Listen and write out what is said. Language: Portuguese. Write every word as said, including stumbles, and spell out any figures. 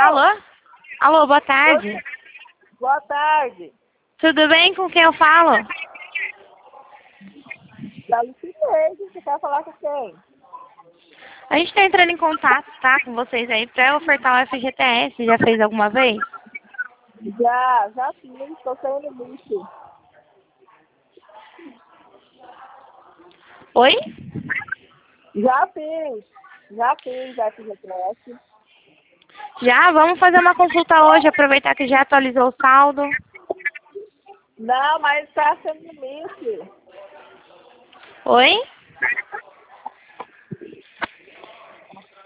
Alô? Alô, boa tarde. Boa tarde. Tudo bem? Com quem eu falo? Da Lucidez, você quer falar com quem? A gente tá entrando em contato, tá, com vocês aí pra ofertar o F G T S. Já fez alguma vez? Já, já fiz, estou saindo muito. Oi? Já fiz, já fiz F G T S. Já? Vamos fazer uma consulta hoje, aproveitar que já atualizou o saldo. Não, mas está sendo limite. Oi?